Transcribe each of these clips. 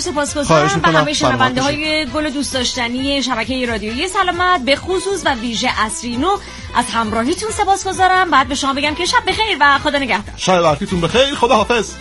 سپاسگزارم به همه شنونده‌های گل دوست داشتنی شبکه رادیویی سلامت، به خصوص و ویژه عصرینو از همراهیتون سپاسگزارم. بعد به شما بگم که شب بخیر و خدا نگهدار. شب وقتتون بخیر، خدا حافظ.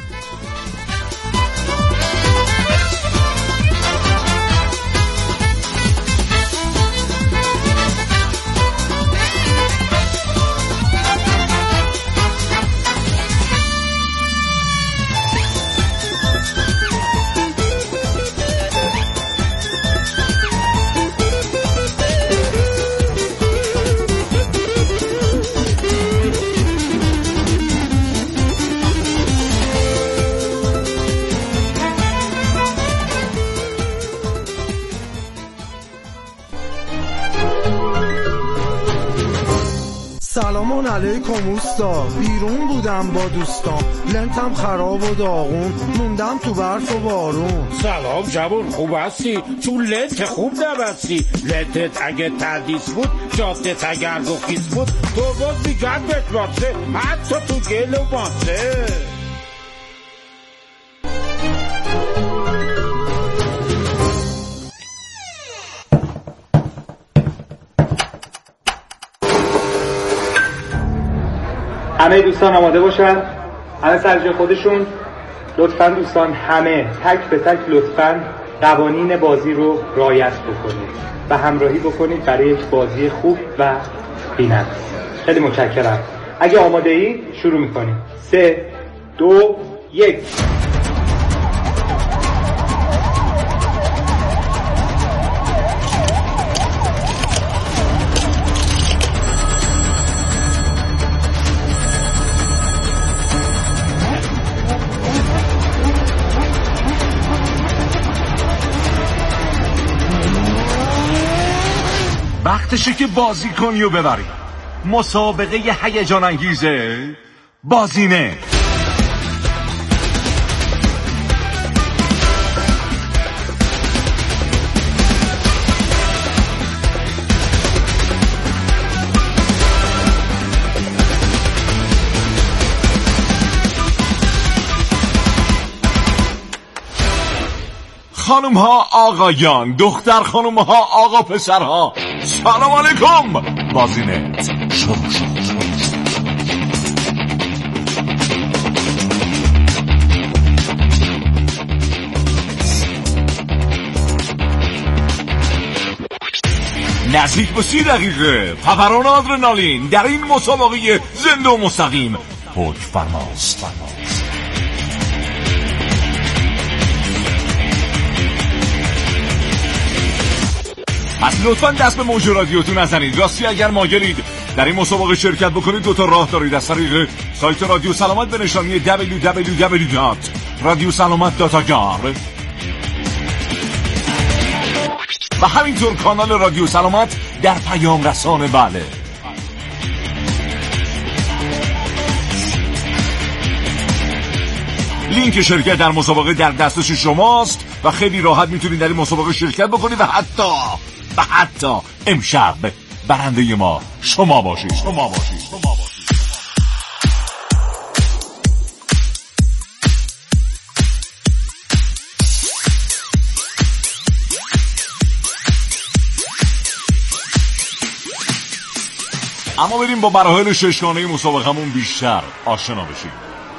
سلام علیکم اوستا، بیرون بودم با دوستان، لنتم خراب و داغون، موندم تو برف و بارون. سلام جوون، خوب هستی؟ تو لنت خوب نبستی. لنتت اگه تردیس بود، جادت اگر گفیز بود، تو باز میگرد بتماسه، حتی تو گل و ماسه. همه دوستان آماده باشن، همه سر جای خودشون. لطفاً دوستان همه تک به تک لطفاً قوانین بازی رو رعایت بکنید و همراهی بکنید برای یک بازی خوب و بی‌نقص. خیلی متشکرم. اگه آماده اید شروع می‌کنیم. 3 2 1. وقتشه که بازی کنی و ببری. مسابقه هیجان انگیزه بازینه. خانم ها آقایان، دختر خانم ها آقا پسرها، سلام علیکم. بازینه شروع شد. نزدیک به 30 دقیقه فوران آدرنالین در این مسابقه زنده و مستقیم حکم فرماست. پس لطفاً دست به موج رادیوتون نزنید. راستی اگر مایلید در این مسابقه شرکت بکنید، 2 تا راه دارید. از طریق سایت رادیو سلامت به نشانی www.radiosalamat.ir و همینطور کانال رادیو سلامت در پیام رسانه. بله، لینک شرکت در مسابقه در دسترس شماست و خیلی راحت میتونید در این مسابقه شرکت بکنید و حتی امشب برنده ما شما باشید. اما بریم با مراحل ششگانه مسابقه‌مون بیشتر آشنا بشیم.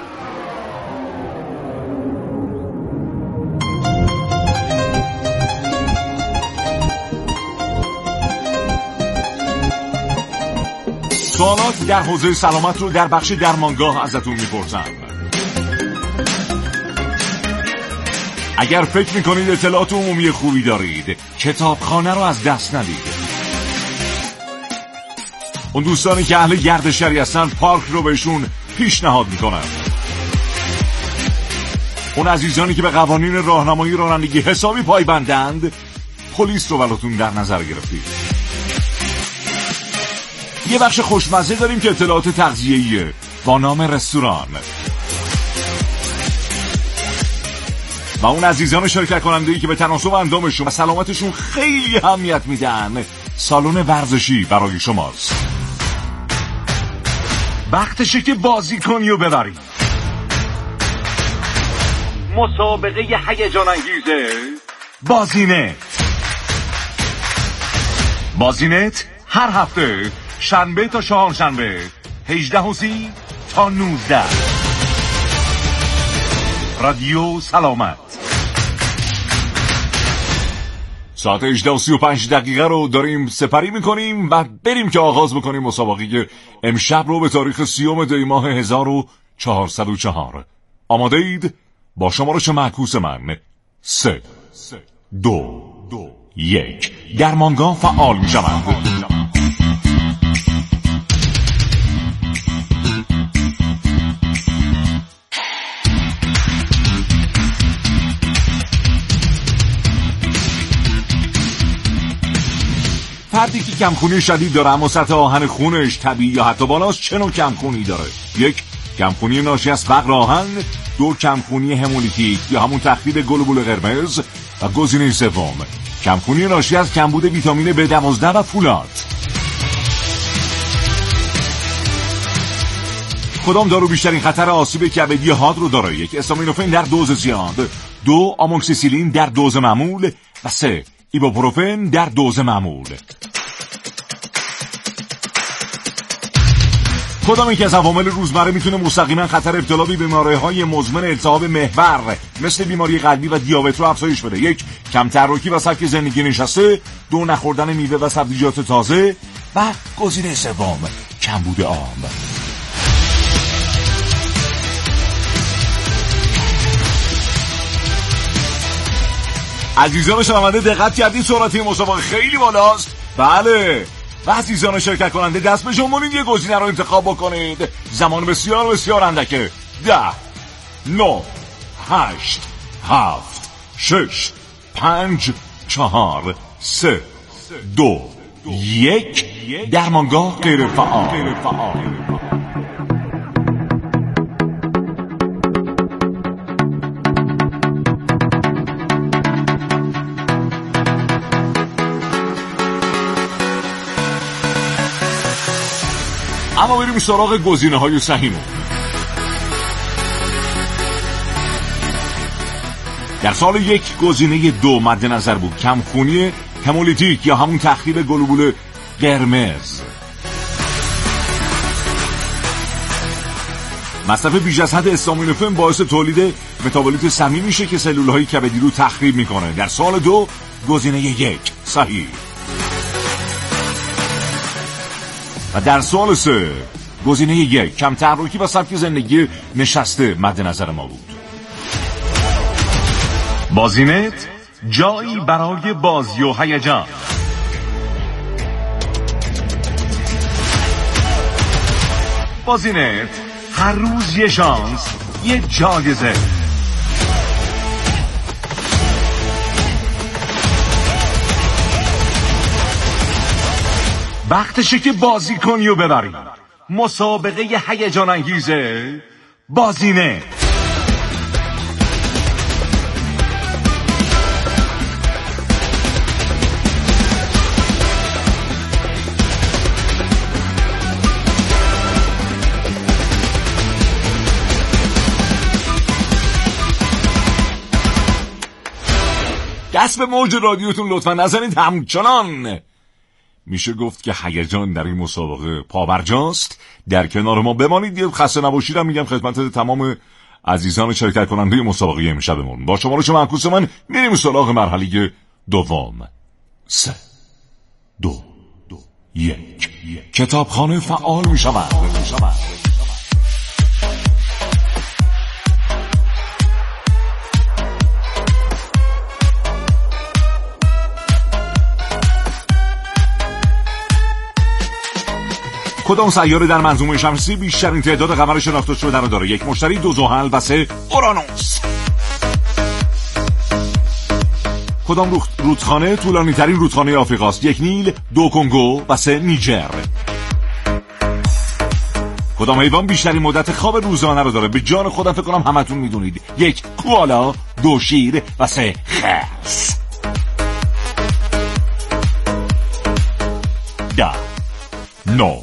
سوالات در حوزه سلامت رو در بخش درمانگاه ازتون میپرسم. اگر فکر میکنید اطلاعات عمومی خوبی دارید، کتابخانه رو از دست ندید. اون دوستانی که اهل گردشگری هستن، پارک رو بهشون پیشنهاد میکنن. اون عزیزانی که به قوانین راهنمایی رانندگی حسابی پایبندند، پلیس رو براتون در نظر گرفتید. یه بخش خوشمزه داریم که اطلاعات تغذیه‌ایه با نام رستوران. و اون عزیزان شرکت کننده‌ای که به تناسب اندامشون و سلامتشون خیلی اهمیت میدن، سالن ورزشی برای شماست. وقتشه که بازی کنی و ببری. مسابقه هیجان انگیز بازینت هر هفته شنبه تا چهارشنبه 18:30 تا 19 رادیو سلامت. ساعت 18:35 رو داریم سپری میکنیم و بریم که آغاز بکنیم مسابقه امشب رو به تاریخ 30 دی ماه 1404. آماده اید؟ با شمارش معکوس من 3 2 1 درمانگاه فعال میشوند. فردی که کمخونی شدید داره اما سطح آهن خونش طبیعی یا حتی بالاست، چه نوع کمخونی داره؟ 1. کمخونی ناشی از فقر آهن. 2. کمخونی همولیتیک یا همون تخریب گلوبول قرمز. و گزینه 3. کمخونی ناشی از کمبود ویتامین B12 و فولاد. کدام دارو بیشترین خطر آسیب کبدی حاد رو داره؟ 1. استامینوفن در دوز زیاد. 2. آموکسیسیلین در دوز معمول. و 3. ایبوپروفن در دوز معمول. کدام یک از عوامل روزمره میتونه مستقیما خطر ابتلا به بیماری‌های مزمن التهاب محور مثل بیماری قلبی و دیابت رو افزایش بده؟ 1. کم تحرکی و سبک زندگی نشسته. 2. نخوردن میوه و سبزیجات تازه. و گزینه 3. کمبود آب. عزیزان شنونده دقت کردید سرعت مسابقه خیلی بالاست؟ بله. و عزیزان شرکت کننده دست به جنبونید، یه گزینه رو انتخاب بکنید. زمان بسیار بسیار اندکه. 10 9 8 7 6 5 4 3 2 1 درمانگاه غیر فعال. اما بریم سراغ گزینه‌های صحیحمون. در سال 1 گزینه 2 مد نظر بود، کمخونی همولیتیک یا همون تخریب گلوبول قرمز. مصرف بیش از حد استامینوفن باعث تولید متابولیت سمی میشه که سلولهای کبدی رو تخریب میکنه. در سال 2 گزینه 1 صحیح. و در سال 3 گزینه 1 کم تحرکی و سبک زندگی نشسته مد نظر ما بود. بازینت جایی برای بازی و هیجان. بازینت هر روز یه شانس، یه جایزه. وقتشه که بازی کنی و ببری. مسابقه هیجان انگیزه بازینت. دست به موج رادیوتون لطفا نزنید، همچنان میشه گفت که هیجان در این مسابقه پابرجاست. در کنار ما بمانید. خسته نباشیدم میگم خدمت تمام عزیزان شرکت کننده مسابقه امشبمون. با شمارش معکوس من میریم سراغ مرحله دوم. 3 2 1 کتابخانه فعال میشود. کدام سیاره در منظومه شمسی بیشترین تعداد قمر شناخته شده رو داره؟ 1 مشتری، 2 زحل و 3 اورانوس. کدام رودخانه طولانی ترین رودخانه آفریقاست؟ 1 نیل، 2 کنگو و 3 نیجر. کدام حیوان بیشترین مدت خواب روزانه رو داره؟ به جان خودم فکر کنم همتون میدونید. 1 کوالا، 2 شیر و 3 خرس. 10 9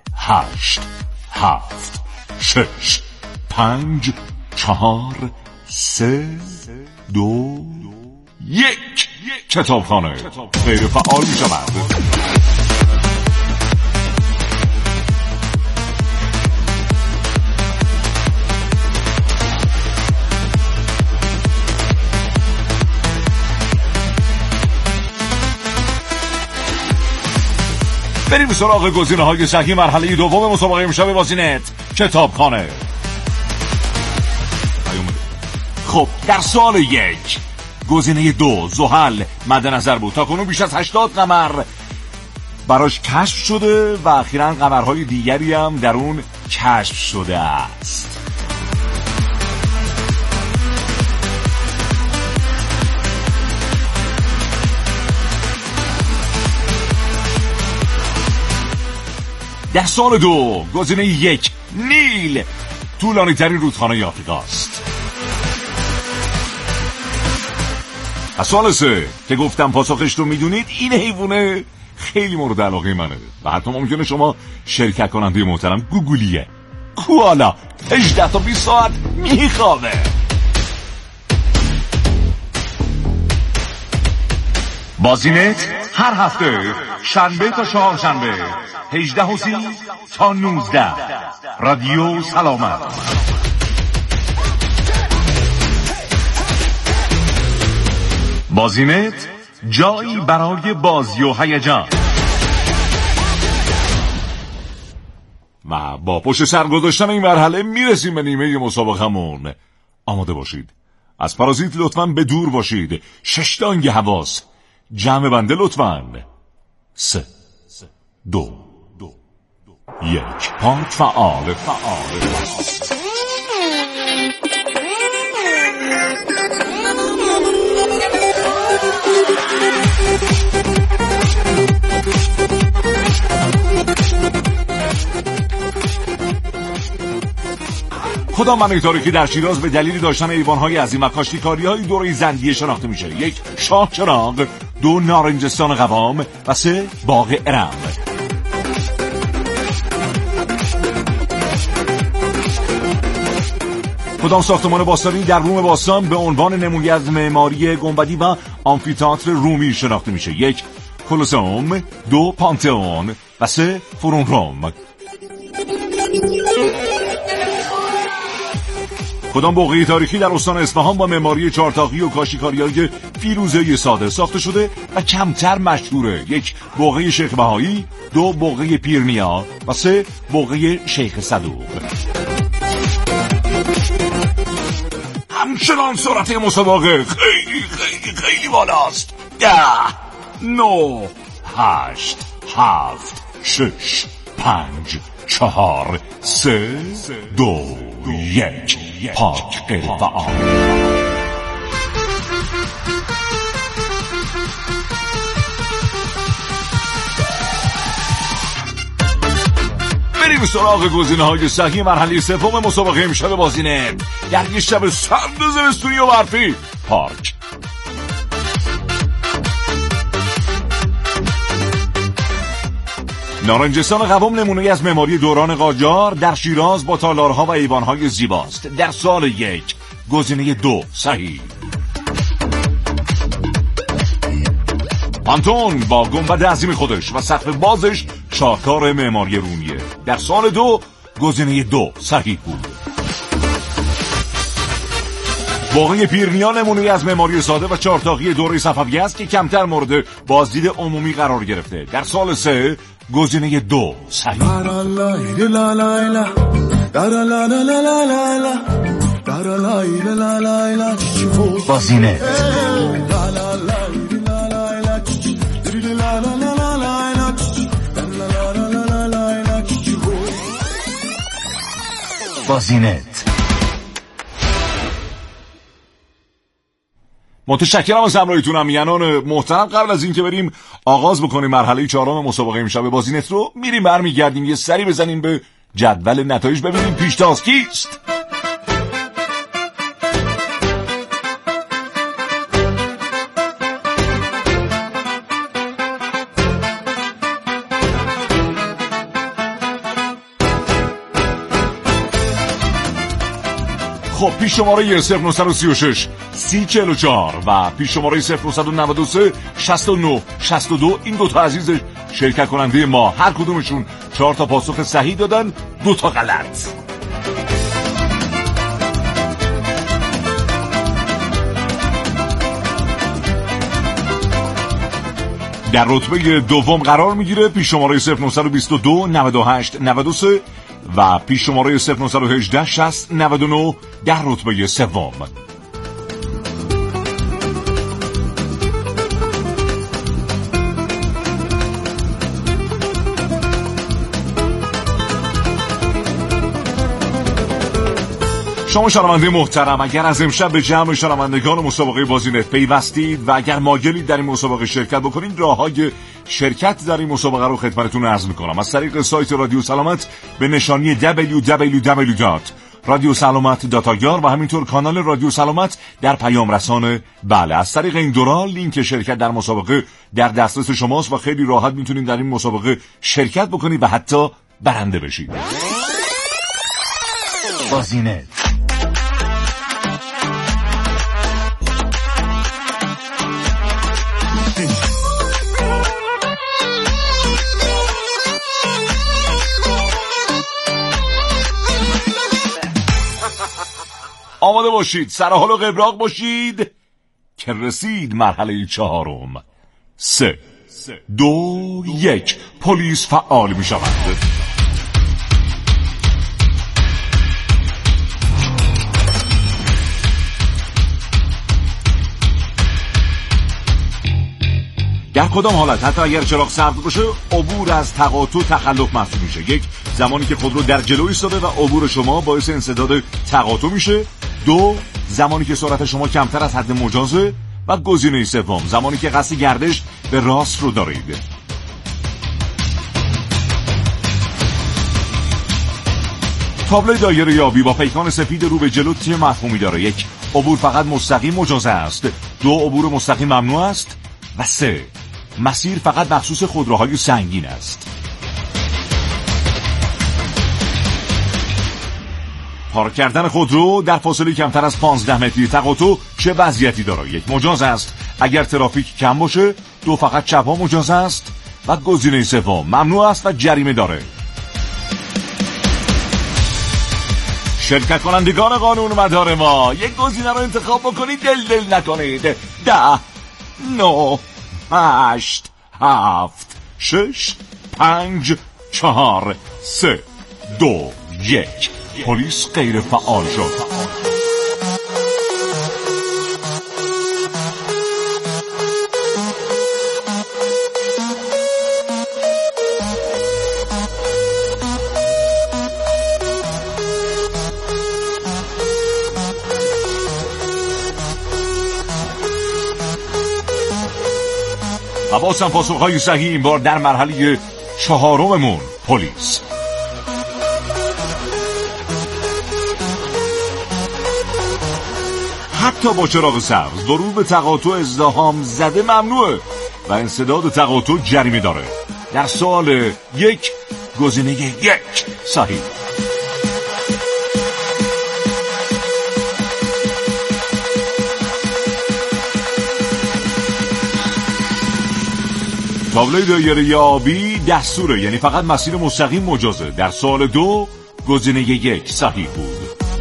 8 7 6 5 4 3 2 1 کتابخانه غیر فعال می شود. بریم سراغ گزینه‌های صحیح مرحله دوم مسابقه امشب بازینت کتابخانه. خب در سال 1 گزینه 2 زحل مد نظر بود. تاکنون بیش از 80 قمر براش کشف شده و اخیراً قمرهای دیگری هم در اون کشف شده است. در سال 2 گزینه 1 نیل طولانی ترین رودخانه آفریقاست. از سال 3 که گفتم پاسخش رو میدونید، این حیوانه خیلی مورد علاقه منه و حتی ممکنه شما شرکت کننده محترم گوگلیه. کوالا 18 تا 20 ساعت میخوابه. بازینت هر هفته شنبه تا چهارشنبه 18:30 تا 19 رادیو سلامت. بازینت جایی برای بازی و هیجان. و با پشت سر گذاشتن این مرحله میرسیم به نیمه مسابقمون. آماده باشید. از پارازیت لطفاً به دور باشید. 6 دانگ حواس. جمع بنده لطفاً. 3 2 1 پارک فعال. خدا من تاریخی در شیراز به دلیل داشتن ایوان‌های عظیم و کاشتی‌کاری‌های دوره زندیه شناخته میشه. 1 شاه چراغ، 2 نارنجستان قوام و 3 باغ ارم. کدام ساختمان باستانی در روم باستان به عنوان نمونه از معماری گنبدی و آمفی‌تئاتر رومی شناخته میشه؟ 1 کولوسئوم، 2 پانتئون و 3 فرون روم. کدام بقعه تاریخی در استان اصفهان با معماری چهارتاقی و کاشی‌کاری‌های فیروزه‌ای ساده ساخته شده و کمتر مشهوره؟ 1 بقعه شیخ بهایی، 2 بقعه پیرمیا و 3 بقعه شیخ صدوق. همچنان سرعت مسابقه خیلی بالاست. 10 9 8 7 6 5 4 3 2 1 پاک غیر فعال. بریم سراغ گزینه‌های صحیح مرحله سوم مسابقه امشب بازینه در یه شب سرد زمستونی و برفی. پارک. نارنجستان قوام نمونه از معماری دوران قاجار در شیراز با تالارها و ایوان‌های زیباست. در سال 1 گزینه 2 صحیح. پانتون با گنبد عظیم خودش و سقف بازش شاهکار معماری رومیه. در سال 2 گزینه 2 صحیح بود. باغ پیرنیا نمونه از معماری ساده و چهارتاقی دوره صفویه است که کمتر مورد بازدید عمومی قرار گرفته. در سال 3 گزینه 2 صحیح. بازینه بازینت. متشکرم از همراهیتونم میانان محترم. قبل از اینکه بریم آغاز بکنیم مرحله 4 مسابقه امشب بازینت رو، میریم برمیگردیم یه سری بزنیم به جدول نتایج ببینیم پیشتاز کیست. خب پیش شماره 0936 3044 و پیش شماره 0993 69 62 این دوتا عزیز شرکت کننده ما هر کدومشون 4 تا پاسخ صحیح دادن، 2 تا غلط. در رتبه دوم قرار میگیره پیش شماره 0922 98 93 و پیش شماره 0918 60 99 در رتبه سوم. شما شنونده محترم، اگر از امشب به جمع شنوندگان مسابقه بازینت پیوستید و اگر مایلید در این مسابقه شرکت بکنید، راههای شرکت در این مسابقه رو خدمتتون عرض میکنم. از طریق سایت رادیو سلامت به نشانی www.radiosalamat.ir و همینطور کانال رادیو سلامت در پیام رسانه. بله، از طریق این دو راه لینک شرکت در مسابقه در دسترس شماست و خیلی راحت میتونید در این مسابقه شرکت بکنید و حتی برنده بشید. بازینت آماده باشید، سرحال و قبراق باشید که رسید مرحله 4. 3 2 1 پلیس فعال می شود. در کدام حالت حتی اگر چراغ سبز باشه عبور از تقاطع تخلف محسوب میشه؟ 1 زمانی که خودرو در جلو ایستاده و عبور شما باعث انسداد تقاطع میشه. 2 زمانی که سرعت شما کمتر از حد مجازه و گزینه سوم زمانی که قصد گردش به راست رو دارید. تابلو دایره یابی با پیکان سفید رو به جلو چه مفهومی داره؟ 1 عبور فقط مستقیم مجاز است. 2 عبور مستقیم ممنوع است و 3 مسیر فقط مخصوص خودروهای سنگین است. پارک کردن خودرو در فاصله کمتر از 15 متری تقاطع چه وضعیتی داره؟ 1 مجاز است اگر ترافیک کم باشه. 2 فقط چپ‌ها مجاز است و گزینه سوم ممنوع است و جریمه داره. شرکت کنندگان قانون مدار ما، یک گزینه رو انتخاب بکنید، دل نکنید. 10 9 8 7 6 5 4 3 2 1 پلیس غیر فعال شد. حواسم پاسخهای صحیح این بار در مرحله 4 پلیس. حتی با چراغ سبز ورود به تقاطع ازدحام زده ممنوعه و انسداد تقاطع جریمه داره. در سوال 1 گزینه 1 صحیح. تابلوی دایره یابی دستوره، یعنی فقط مسیر مستقیم مجازه. در سوال 2 گزینه 1 صحیح بود.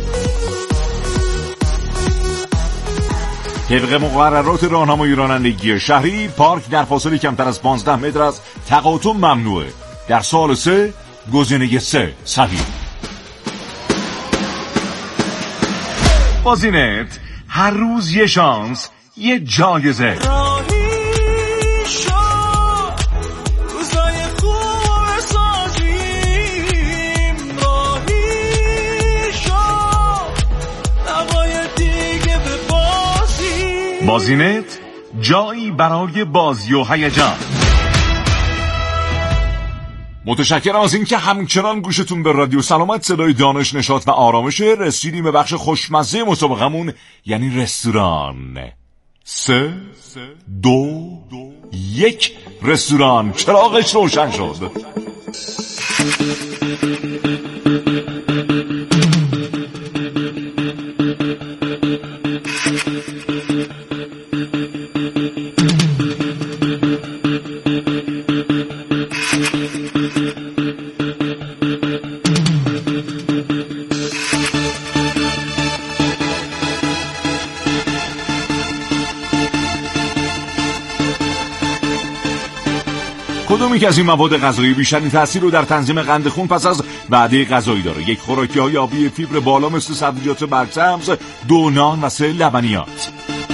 طبق مقررات راهنمایی رانندگی شهری پارک در فاصله کمتر از 15 متر از تقاطع ممنوعه. در سوال 3 گزینه 3 صحیح. بازینت هر روز یه شانس، یه جایزه. بازینت جایی برای بازی و هیجان. متشکرم از اینکه همچنان گوشتون به رادیو سلامت، صدای دانش، نشاط و آرامشه. رسیدیم به بخش خوشمزه مسابقمون، یعنی رستوران. 3 2 1 رستوران چراغش روشن شد. کدومی که از این مواد غذایی بیشترین تاثیر رو در تنظیم قند خون پس از وعده غذایی داره؟ 1 خوراکی‌های آبی فیبر بالا مثل سبزیجات برگ‌سبز، 2 نان و 3 لبنیات.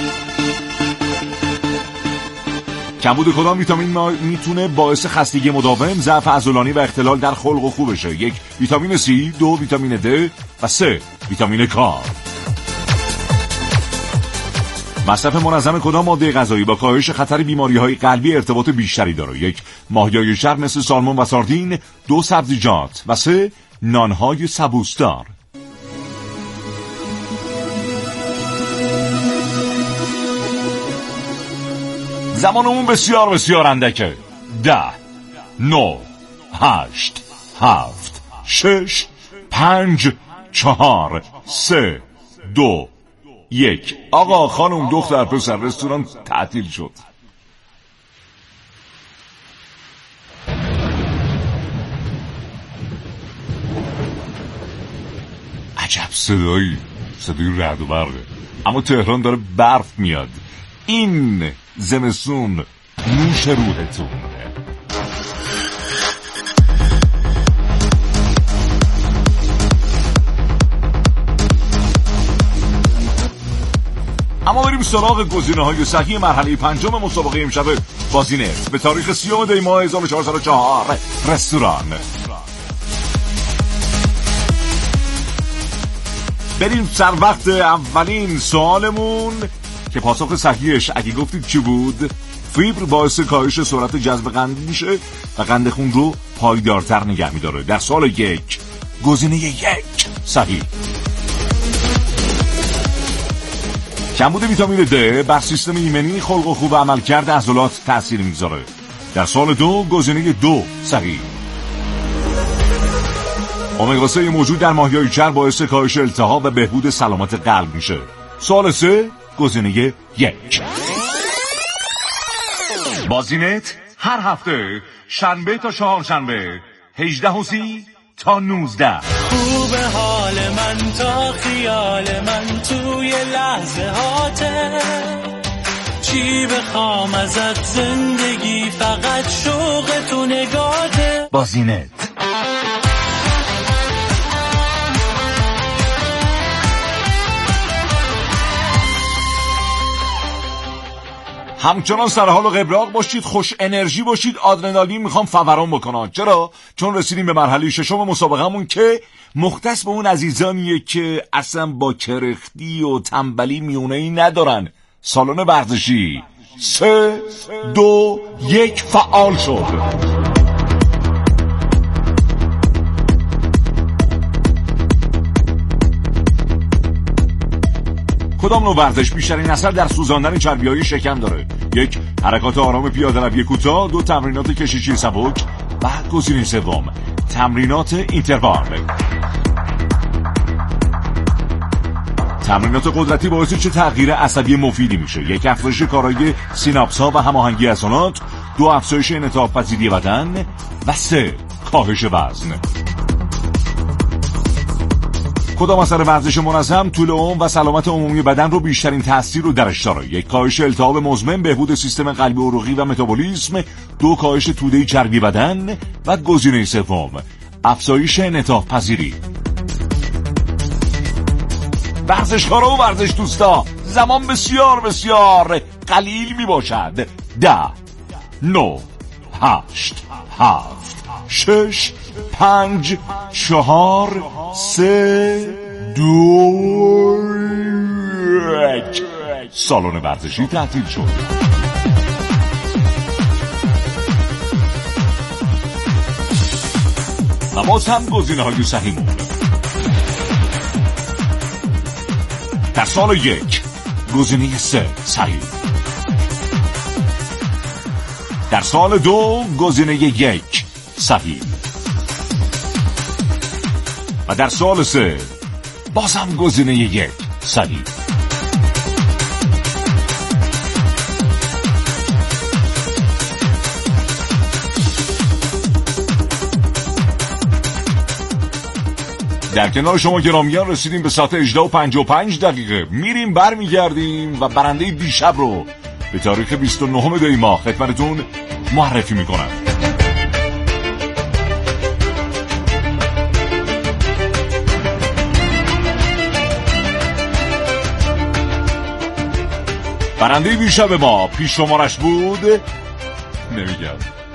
کمبود کدام ویتامین میتونه باعث خستگی مداوم، ضعف عضلانی و اختلال در خلق و خو بشه؟ 1 ویتامین C، 2 ویتامین د و 3 ویتامین K. مصرف منظم کدام ماده غذایی با کاهش خطر بیماری‌های قلبی ارتباط بیشتری داره؟ 1 ماهی‌های چرب مثل سالمون و ساردین، 2 سبزیجات و 3 نان‌های سبوسدار. زمانمون بسیار بسیار اندکه. 10 9 8 7 6 5 4 3 2 1. آقا خانم دختر پسر رستوران تعطیل شد. عجب صدایی رعد و برقه، اما تهران داره برف میاد. این زمستون نوش روحتون. اما بریم سراغ گزینه‌های صحیح مرحله 5 مسابقه امشب بازینت به تاریخ 30 دی ماه 1404. رستوران. بریم سر وقت اولین سوالمون که پاسخ صحیحش اگه گفتید چی بود؟ فیبر باعث کاهش سرعت جذب قند میشه و قند خون رو پایدارتر نگه میداره. در سال 1 گزینه 1 صحیح. کمبود ویتامین د بر سیستم ایمنی، خلق و خو و عملکرد عضلات تأثیر میذاره. در سال 2 گزینه 2 صحیح. امگا 3 موجود در ماهی‌های چرب باعث کاهش التهاب و بهبود سلامت قلب میشه. سال 3 گزینه 1. بازینت هر هفته شنبه تا چهارشنبه 18:30 تا 19. خوبه حال من تا خیال من توی لحظه هاته، چی بخوام ازت زندگی فقط شوق تو نگاته. بازینت. همچنان سر حال و قبراق باشید، خوش انرژی باشید، آدرنالین میخوام فوران بکنن. چرا؟ چون رسیدیم به مرحله 6 مسابقهمون که مختص به اون عزیزانیه که اصلا با کرختی و تنبلی میونه‌ای ندارن. سالن ورزشی 3 2 1 فعال شد. کدام نوع ورزش بیشترین اثر در سوزاندن چربی‌های شکم داره؟ 1 حرکات آرام پیاده‌روی کوتاه، 2 تمرینات کشیدگی سبک و گزینه 3 تمرینات اینتروال. تمرینات قدرتی باعث چه تغییر عصبی مفیدی میشه؟ 1 افزایش کارایی سیناپس‌ها و هماهنگی عضلات، 2 افزایش انعطاف پذیری بدن و 3 کاهش وزن. کدام اثر ورزش منظم طول عمر و سلامت عمومی بدن رو بیشترین تاثیر رو درش داره؟ 1 کاهش التهاب مزمن، بهبود سیستم قلبی عروقی و متابولیسم، 2 کاهش توده چربی بدن و گزینه 3 افزایش انعطاف پذیری. ورزشکارا و ورزش دوستا، زمان بسیار بسیار قلیل می باشد. 10 9 8 7 6 5 4 3 2 1. سالن ورزشی تعطیل شد. و باز هم گزینه‌های صحیح موند. در سال 1 گزینه 3 صحیح. در سال 2 گزینه 1 صحیح. و در سال 3 بازم گزینه 1 صحیح. در کنار شما گرامیان رسیدیم به ساعت 18:55. میریم برمیگردیم و برنده دیشب رو به تاریخ 29 دی ماه خدمتتون معرفی میکنم. برنده دیشب ما پیش شمارش بود، نمیگم.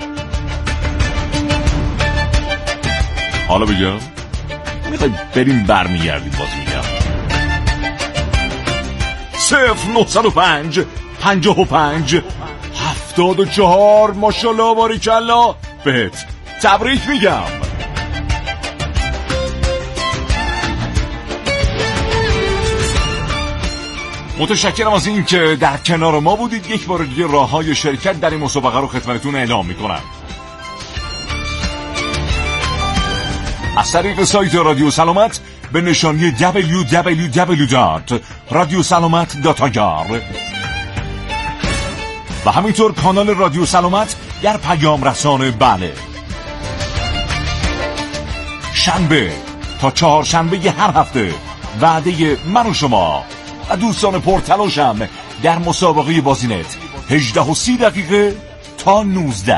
حالا بگم میخوای بریم برمیگردیم باز میگم. 0905 55 74 ماشاءالله باریکالله بهت تبریک میگم. متشکرم از این که در کنار ما بودید. یک بار دیگه راه‌های شرکت در این مسابقه رو خدمتتون اعلام میکنم. از طریق سایت رادیو سلامت به نشانی www.radiosalamat.ir و همینطور کانال رادیو سلامت در پیام رسانه بله. شنبه تا چهارشنبه هر هفته وعده من و شما و دوستان پرتلاشم در مسابقه بازینت 18:30 تا 19.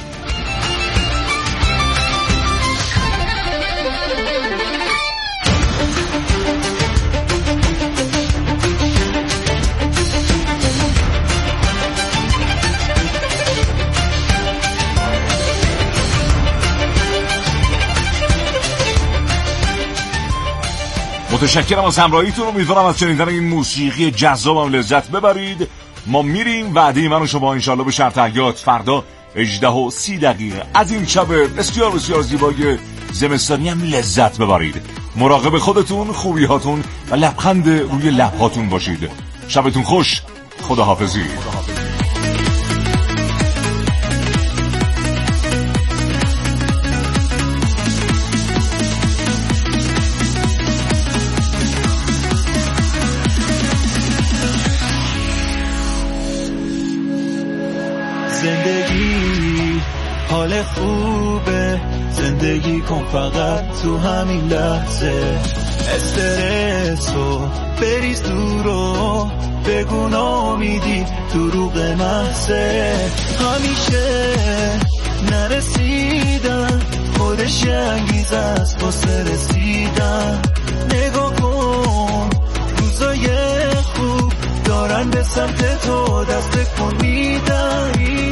متشکرم از همراهیتون. امیدوارم از شنیدن این موسیقی جذابم لذت ببرید. ما میریم. وعده من و شما انشالله به شرط حیات فردا 18:30 از این شب بسیار بسیار زیبای زمستانی هم لذت ببرید. مراقب خودتون، خوبی‌هاتون و لبخند روی لب‌هاتون باشید. شبتون خوش. خداحافظی. زندگی حال خوبه، زندگی کن فقط تو همین لحظه. استرسو بریز دورو، بگو نامیدی دروغ محضه. همیشه نرسیدن خودش انگیزه است واسه رسیدن. نگاه کن روزای خوب دارن به سمت تو دست کن میدن.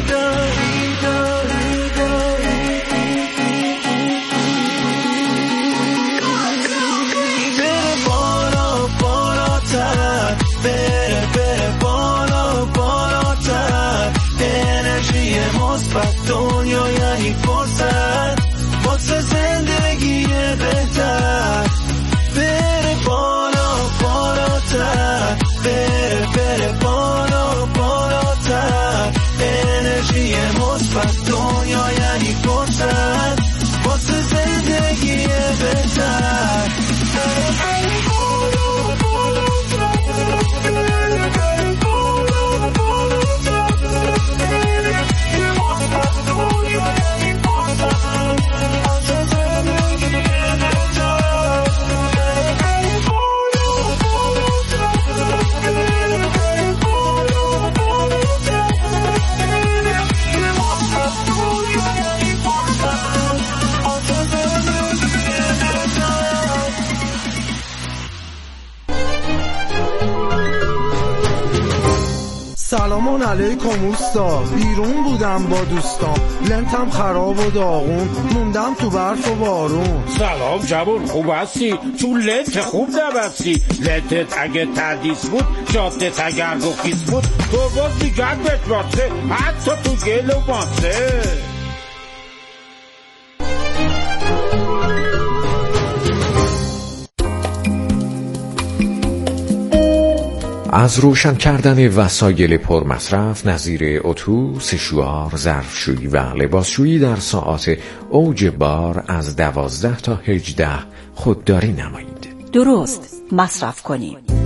بره بالا بالاتر، بره بالا بالاتر. انرژی مثبت دنیا یعنی فرصت واسه زندگی بهتر. بره بالا بالاتر، بره بالا بالاتر. انرژی مثبت دنیا یعنی فرصت واسه زندگی بهتر. سلام علیکم اوستا، بیرون بودم با دوستان، لنتم خراب و داغون، موندم تو برف و بارون. سلام جوان، خوب هستی؟ تو لنت خوب نبستی. لنتت اگه تردیس بود، جادت اگر رخیص بود، تو باز دیگر بتراسه حتی تو گل و ماسه. از روشن کردن وسایل پرمصرف نظیر اتو، سشوار، ظرفشویی و لباسشویی در ساعات اوج بار از 12 تا 18 خودداری نمایید. درست مصرف کنید.